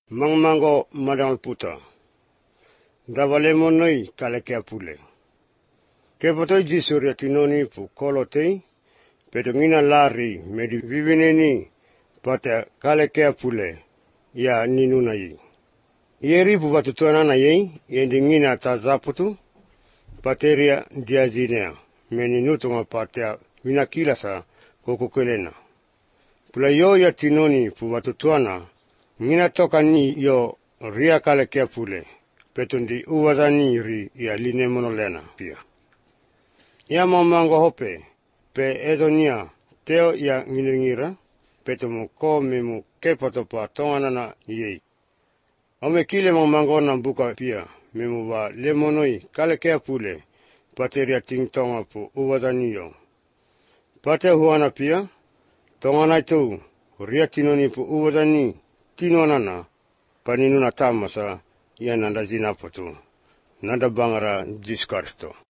Mangmango madang puta. Davale monoi kalekea pule. Kepoto jisuria tinoni pu kolotei. Petongina lari medi vivineni pata kalekea pule ya ninuna yi. Ieri pu batutuana na yei yendingina tazaputu pateria diazinea meni nutunga patea vinakilasa kokukelena. Pula yo ya tinoni pu batutuana ngina toka ni yo ria kalekea pule. Petundi uwazani ri ya line monolena pia. Ya mamango hope pe edonia teo ya ngiringira petumu ko memu kepoto pa tonganana yei. Ome kile mamango na buka pia memu wa lemonoi kalekea pule pateria ting tonga pu uwazani yo. Pate huana pia tongana itu ria tinoni pu uwazani tinonana paninuna tamasa ya nanda zinapotu. Nanda bangara diskarsto.